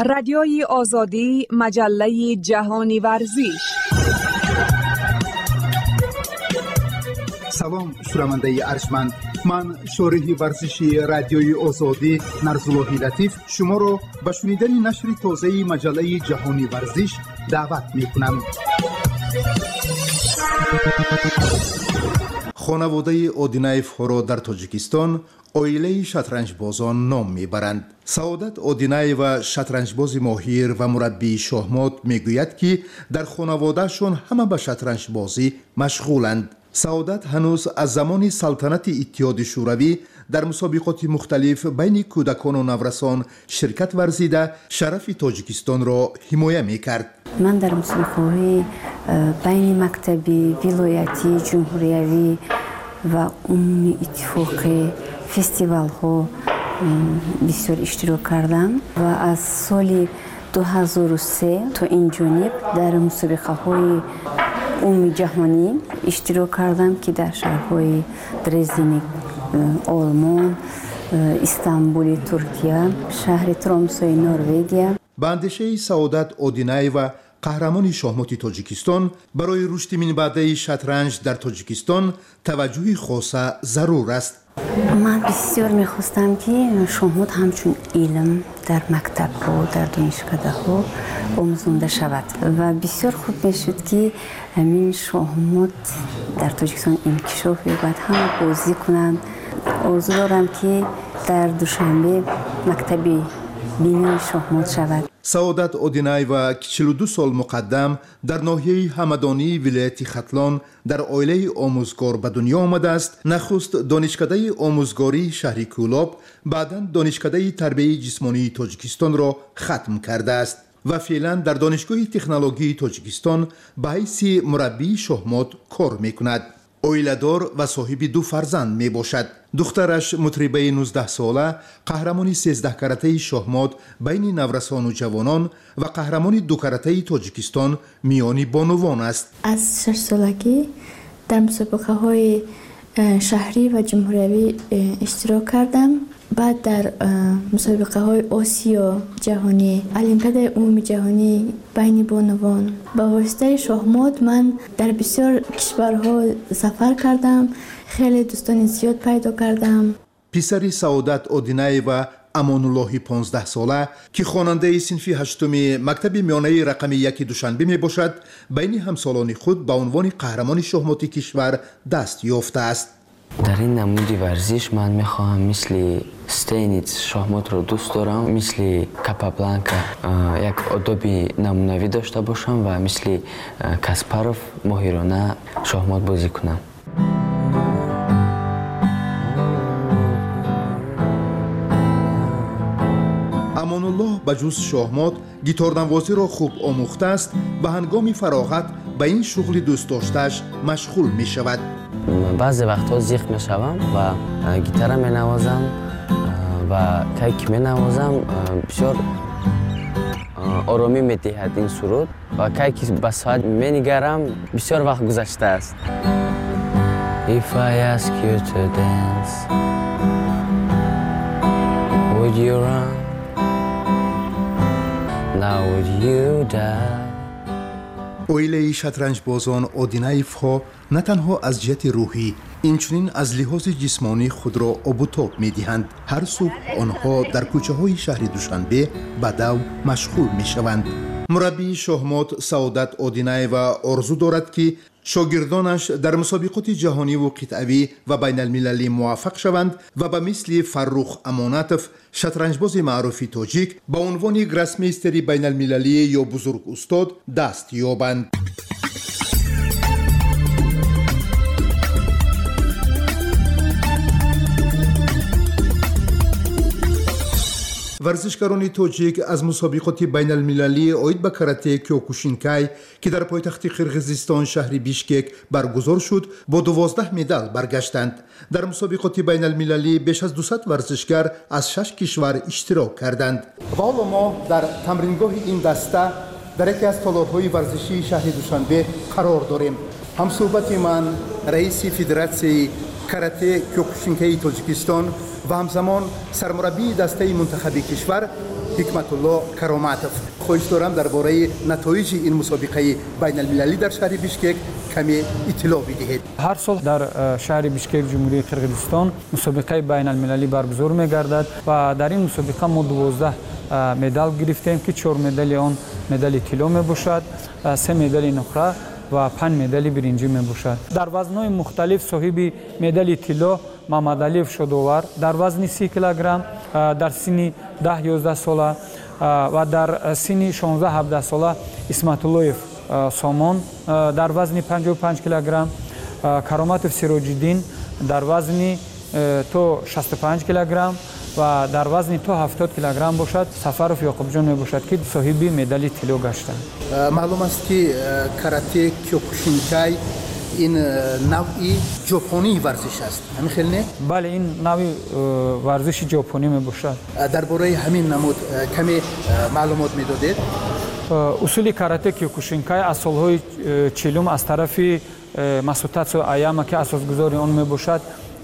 رادیوی آزادی، مجله جهانی ورزش. سلام شنونده ارجمند، من شارح ورزشی رادیوی آزادی نرزالله لطیف شما را به شنیدن نشر تازه مجله جهانی ورزش دعوت می‌کنم. خانواده اودینایف‌ها را در تاجیکستان اویله شطرنجبازان نام میبرند. سعادت اودینایو شطرنجباز ماهر و مربی شاهمات میگوید که در خانوادهشون همه به شطرنجبازی مشغولند. سعادت هنوز از زمان سلطنت اتحاد شوروی در مسابقات مختلف بین کودکان و نورسان شرکت ورزیده شرف تاجیکستان را حمایت میکرد. من در مسابقات بین مکتبی، ولایتی، جمهوریوی و عمومی اتفاقی فستیوال ها بسیار اشتراک کردم و از سال 2003 تا این جانب در مسابقه های عمومی جهانی اشتراک کردم که در شهرهای درزدن آلمان، استانبول ترکیه، شهر ترامسای نروژ. به اندیشه سعادت اودینایو قهرمان شاهمات تاجیکستان برای رشد منبع شطرنج در تاجیکستان توجه خاص ضرور است. من بسیار میخواستم که شاهمات همچون علم در مکتب ها، در دانشکده ها آموزانده شود و بسیار خوب میشد که همین شاهمات در تاجیکستان انکشاف یابد، همه بازی کنند. آرزو دارم که در دوشنبه مکتبی بینی شاهمات شود. سعادت اودینایو 42 سال مقدم در ناحیه همدانی ولایت ختلان در عائله آموزگار به دنیا آمده است. نخست دانشکده آموزگاری شهر کولاب، بعداً دانشکده تربیت جسمانی تاجیکستان را ختم کرده است و فعلا در دانشگاه تکنولوژی تاجیکستان به حیث مربی شاهمات کار میکند. عائله‌دار و صاحب 2 فرزند می باشد. دخترش مطربه 19 ساله، قهرمان 13 کرته شاهمات بین نورسان و جوانان و قهرمان 2 کرته تاجیکستان میانی بانوان است. از 6 سالگی در مسابقه های شهری و جمهوریوی اشتراک کردم. بعد در مسابقه های آسیا جهانی، المپیاد عمومی جهانی بین بانوان با واسطه شاهمات من در بسیار کشورها سفر کردم. خیلی دوستان زیاد پیدا کردم. پسر سعادت اودینایو امانالله 15 ساله که خواننده صنف 8 مکتب میانه رقم 1 دوشنبه می باشد، بین همسالان خود به عنوان قهرمان شاهمات کشور دست یافته است. در این نمود ورزش من میخواهم مثل استینیتس شاهمات رو دوست دارم، مثل کاپابلانکا یک آدابی نمونوی داشته باشم و مثل کاسپاروف ماهرانه شاهمات بازی کنم. امانالله بجز شاهمات گیتارنوازی را خوب آموخته است و هنگام فراغت به این شغل دوست داشته‌اش مشغول می شود. بعضی وقتها زیخ می شوم و گیتار می نوازم و کیک می نوازم. بسیار آرامی می دهد این سرود و کیک به ساعت می نگرم. بسیار وقت گذشته است. If I ask you to dance, would you run? Now would you die? عائله شطرنجبازان اودینایف‌ها نه تنها از جهت روحی اینچنین از لحاظ جسمانی خود را آب و تاب می‌دهند. هر صبح آنها در کوچه‌های شهر دوشنبه به دو مشغول می‌شوند. مربی شاهمات سعادت اودینایو آرزو دارد که شاگردانش در مسابقات جهانی و قطعوی و بین المللی موفق شوند و به مثل فرخ امانتوف شطرنجباز معروف تاجیک به عنوان گراسمیستری بین المللی یا بزرگ استاد دست یابند. ورزشکاران تاجیک از مسابقات بین المللی عاید به کاراته کیوکوشینکای که در پایتخت قرقیزستان شهر بیشکک برگزار شد با 12 مدال برگشتند. در مسابقات بین المللی بیش از 200 ورزشکار از 6 کشور اشتراک کردند. و حالا ما در تمرینگاه این دسته در یکی از تالارهای ورزشی شهر دوشنبه قرار داریم. همصحبت من رئیس فدراسیون کاراته کیوکوشینکای تاجیکستان و همزمان سرمربی دسته منتخب کشور حکمت الله کراماتوف، خواهش دارم درباره نتایج این مسابقه بین المللی در شهر بیشکک کمی اطلاع بدهید. هر سال در شهر بیشکک جمهوری قرقیزستان مسابقه بین المللی برگزار می‌گردد و در این مسابقه ما 12 مدال گرفتیم که 4 مدال آن مدال طلا میباشد، 3 مدال نقره و 5 مدال برنجی میباشد. در وزن‌های مختلف صاحب مدال طلا محمد علیف شدوار در وزن 30 کیلوگرم، در سن 10-11 ساله و در سن 16-17 ساله اسمت اللهیف سامان در وزن 55 کیلوگرم، کراماتوف سراج‌الدین در وزن تو 65 کیلوگرم و در وزن تو 70 کیلوگرم باشد. سفرов یعقوبجان میباشد که صاحب مدال طلا گشتند. معلوم است که کاراته کیوکوشینکای این نوعی ژاپنی ورزش است. همین خیلی نه؟ بله، این نوعی ورزش ژاپنی میباشد. درباره همین نمود کمی معلومات میدادید؟ اصول کاراته کیوکوشینکای از سالهای 40 از طرف ماسوتاتسو آیاما که اساسگذار آن میباشد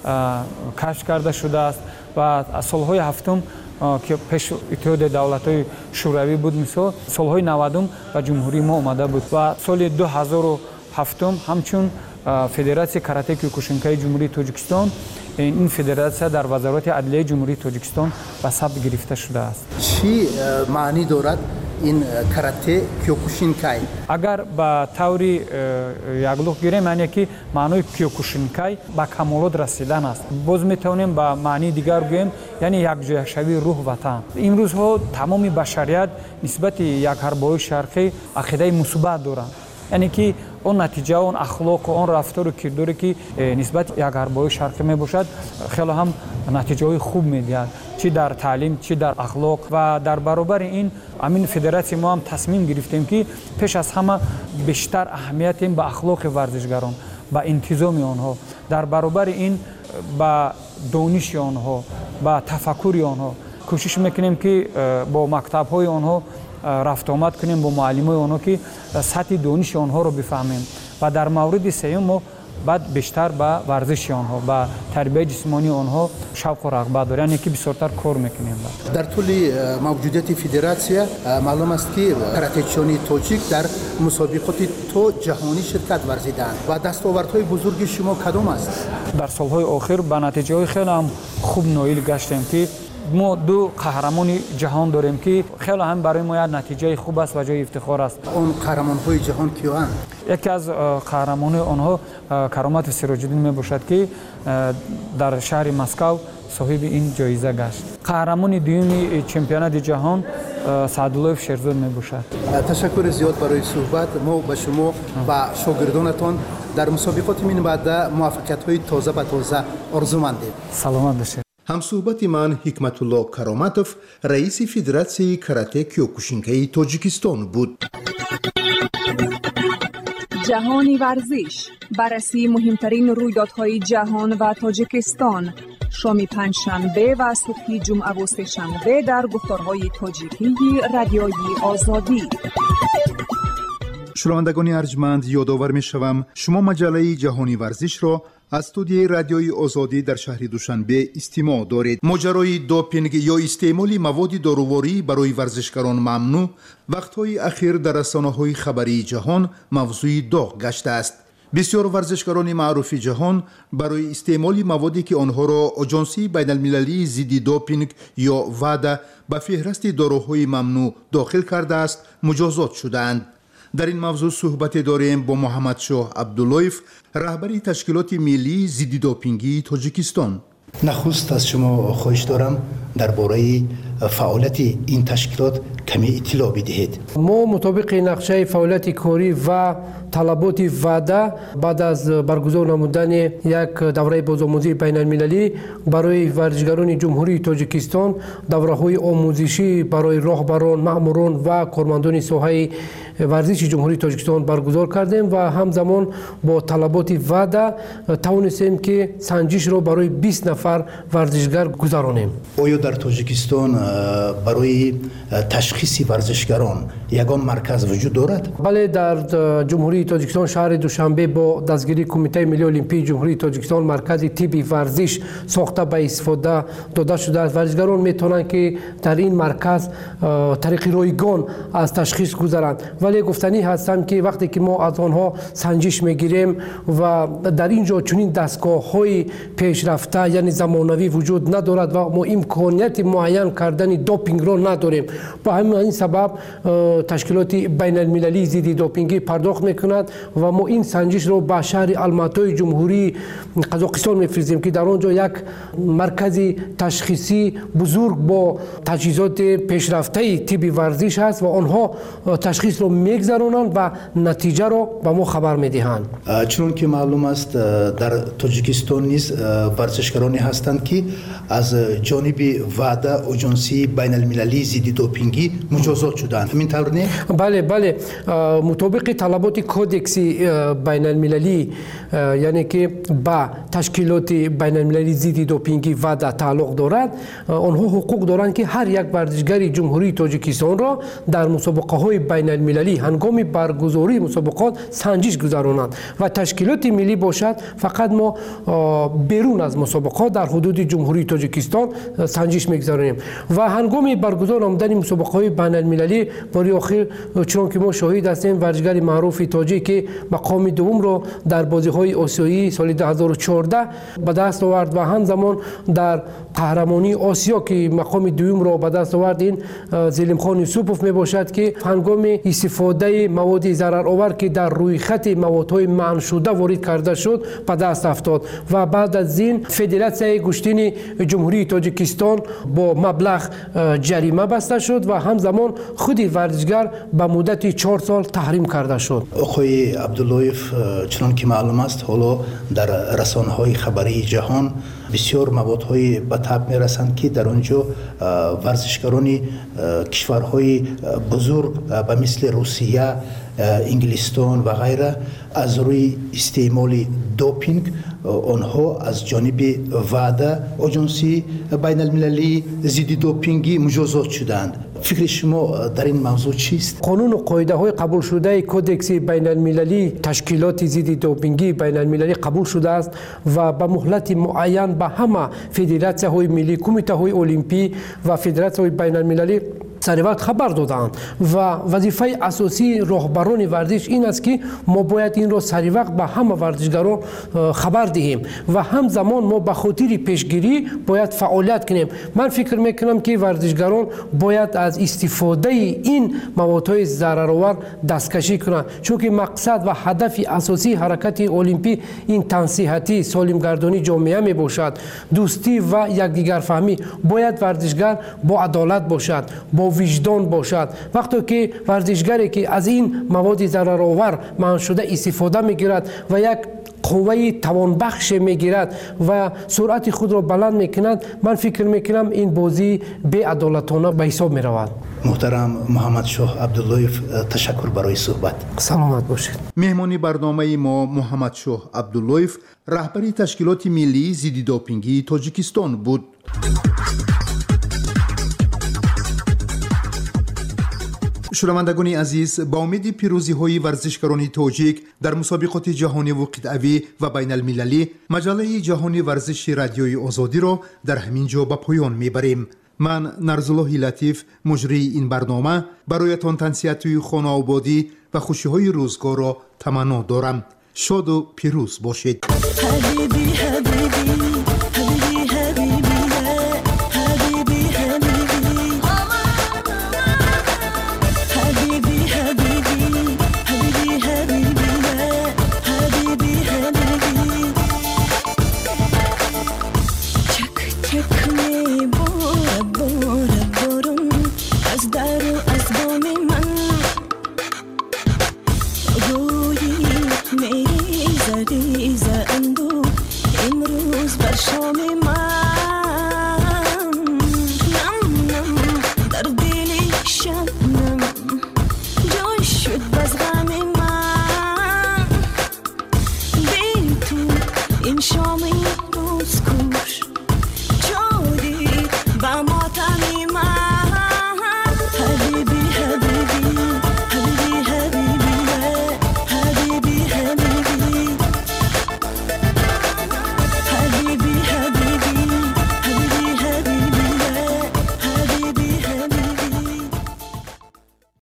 کشف کرده شده است و از سالهای هفتم که پیش اتحاد دولت‌های شوروی بود، مثلا سالهای 90 و جمهوری ما آمده بود و سال 2007 همچون فدراسیون کاراته کیوکوشینکای جمهوری تاجیکستان، این فدراسیون در وزارت عدلیه جمهوری تاجیکستان به ثبت گرفته شده است. چی معنی دارد این کاراته کیوکوشینکای؟ اگر با طوری یگلوخ گیریم معنی که معنی کیوکوشینکای با کمالات رسیدن است. باز میتونیم با معنی دیگر بگوییم یعنی یکجهشوی روح وطن. این روزها تمام بشریت نسبت یک حربای شرقی عقیده مثبت دارند، یعنی که اون نتیجه اون اخلاق و اون رفتار و کرداری که نسبت یک حربای شرقی می باشد خیلی هم نتیجه خوب میدهد، چی در تعلیم چی در اخلاق. و در برابر این امین فدراسیون ما هم تصمیم گرفتیم که پیش از همه بیشتر اهمیت به اخلاق ورزشگران، با انتظام آنها، در برابر این با دانش آنها، با تفکر آنها کوشش میکنیم که با مکتب های آنها رفت آمد کنیم، با معلمای آنها که سطح دانش آنها رو بفهمیم و در مورد سوم ما بعد بیشتر با ورزش آنها، با تربیت جسمانی آنها شوق و رغبت داریم، یعنی که بسیارتر کار میکنیم. در طول موجودیت فدراسیون معلوم است که کراته‌چیان تاجیک در مسابقات تو جهانی شرکت ورزیدند و دستاوردهای بزرگ شما کدام است؟ در سالهای آخر به نتیجه خیلی هم خوب نایل گشتیم که ما 2 قهرمان جهان داریم که خیلی هم برای ما نتیجه خوب است و جای افتخار است. اون قهرمان‌های جهان کیاند؟ یکی از قهرمان آنها کراماتوف سراج‌الدین میباشد که در شهر مسکو صاحب این جایزه گشت. قهرمان دوم چمپیونات جهان سعداللهیف شیرزاد میباشد. تشکر زیاد برای صحبت. ما به شما و شاگردانتان در مسابقات من بعد موفقیت‌های تازه به تازه آرزومندیم. سلامت باشید. همصحبت من حکمت الله کراماتوف، رئیس فدراسیون کاراته کیوکوشینکای تاجیکستان بود. جهانی ورزش، بررسی مهمترین رویدادهای جهان و تاجیکستان، شام پنجشنبه و صبح جمعه و سه‌شنبه در گفتارهای تاجیکی رادیوی آزادی. شنوندگان ارجمند، یادآور می‌شوم شما مجله جهانی ورزش را از استودیوی رادیوی آزادی در شهر دوشنبه استماع دارید. ماجرای دوپینگ یا استعمال مواد دارویی برای ورزشکاران ممنوع وقت‌های اخیر در رسانه‌های خبری جهان موضوع داغ گشته است. بسیار ورزشکاران معروف جهان برای استعمال موادی که آنها را آژانس بین‌المللی ضد دوپینگ یا وادا به فهرست داروهای ممنوع داخل کرده است مجازات شدند. در این موضوع صحبت داریم با محمد شاه عبداللهیف، رهبری تشکیلات ملی ضد دوپینگی تاجیکستان. نخست از شما خواهش دارم درباره فعالیت این تشکیلات کمی اطلاع بدهید. ما مطابق نقشه فعالیت کاری و طلبات وادا بعد از برگزار نمودن یک دوره بازآموزی بین المللی برای ورزشکاران جمهوری تاجیکستان، دوره‌های آموزشی برای راهبران، مأموران و کارمندان ساحه ورزش جمهوری تاجیکستان برگزار کردیم و همزمان با طلبات وادا توانستیم که سنجش را برای 20 نفر ورزشکار گذرانیم. آیا در تاجیکستان برای تشخیص ورزشکاران یگان مرکز وجود دارد؟ بله، در جمهوری تاجیکستان شهر دوشنبه با دستگیری کمیته ملی المپیک جمهوری تاجیکستان مرکز تیبی ورزش ساخته به استفاده داده شده است. ورزشکاران میتونند که در این مرکز طریق رایگان از تشخیص گذرند، ولی گفتنی هستم که وقتی که ما از آنها سنجش میگیریم و در اینجا چنین دستگاه‌های پیشرفته یعنی زمانوی وجود ندارد و ما امکانیت معین کردن دوپینگ را نداریم. با همین سبب تشکیلات بین المللی ضد دوپینگی پرداخت میکند و ما این سنجش را به شهر الماتای جمهوری قزاقستان میفرستیم که در آنجا یک مرکز تشخیصی بزرگ با تجهیزات پیشرفته طب ورزش است و آنها تشخیص را میگذرانند و نتیجه را به ما خبر میدهند. چون که معلوم است در تاجیکستان نیز ورزشکارانی هستند که از جانب وعده اجنسی بین المللی ضد دوپینگی مجازات شدند. همین طور نه؟ بله، مطابق طلبات کودکس بین المللی یعنی که با تشکیلات بین المللی ضد دوپینگی وعده تعلق دارد، آنها حقوق دارند که هر یک ورزشگر جمهوری تاجیکستان را در مسابقه های بین المللی هنگام برگزاری مسابقات سنجش گذرانند و تشکیلات ملی باشد فقط ما بیرون از مسابقات در حدود جمهوری تاجیکستان سنجش میگذاریم و هنگام برگزار نمودن مسابقه های بین المللی برای آخر چون که ما شاهد هستیم ورزشگر معروف تاجیک که مقام دوم را در بازی های آسیایی سال 2014 به دست آورد و همزمان در قهرمانی آسیا که مقام دوم را به دست آورد این زلیم خان یوسفوف می باشد که هنگام استفاده مواد ضررآور که در روی خط موادهای منع شده وارد کرده شد به دست افتاد و بعد از این فدراسیون گشتین جمهوری تاجیکستان با مبلغ جریمه بسته شد و همزمان خود ورزشگر به مدت 4 سال تحریم کرده شد. آقای عبداللهیف، چنان که معلوم است حالا در رسانه‌های خبری جهان بسیار موادهای به تاب میرسند که در آنجا ورزشکاران کشورهای بزرگ به مثل روسیه، انگلستان و غیره از روی استعمال دوپینگ آنها از جانب وعده اجنسی بین المللی ضد دوپینگی مجازات شدند. فکر شما در این موضوع چیست؟ قانون و قاعده های قبول شده کودکس بین المللی تشکیلات ضد دوپینگی بین المللی قبول شده است و به مهلت معین به همه فدراسیون های ملی، کمیته های المپی و فدراسیون های بین المللی سر وقت خبر دادند و وظیفه اساسی راهبران ورزش این است که ما باید این را سر وقت به همه ورزشگران خبر دهیم و همزمان ما به خاطر پیشگیری باید فعالیت کنیم. من فکر میکنم که ورزشگران باید از استفاده این موادهای ضررآور دستکشی کنند، چون که مقصد و هدف اساسی حرکت المپی این تنصیحاتی سالمگردانی جامعه می باشد، دوستی و یکدیگر فهمی. باید ورزشگر با عدالت باشد، با وجدان باشد. وقتی که ورزشگری که از این مواد ضررآور منع شده استفاده میگیرد و یک قوه توانبخش میگیرد و سرعت خود را بلند میکند، من فکر میکنم این بازی بی عدالتانه به حساب میرود. محترم محمد شاه عبداللهیف، تشکر برای صحبت. سلامت باشید. مهمانی برنامه ما محمد شاه عبداللهیف، رهبری تشکیلات ملی ضد دوپینگی تاجیکستان بود. شنوندگان عزیز، با امید پیروزی های ورزشکاران تاجیک در مسابقات جهانی و قطعی و بین المللی، مجله جهانی ورزش رادیوی آزادی را در همین جا به پایان میبریم. من نرزالله لطیف، مجری این برنامه، برایتان تنصیحات خانه آبادی و خوشی های روزگار را تمنا دارم. شاد و پیروز باشید. از در و از بام من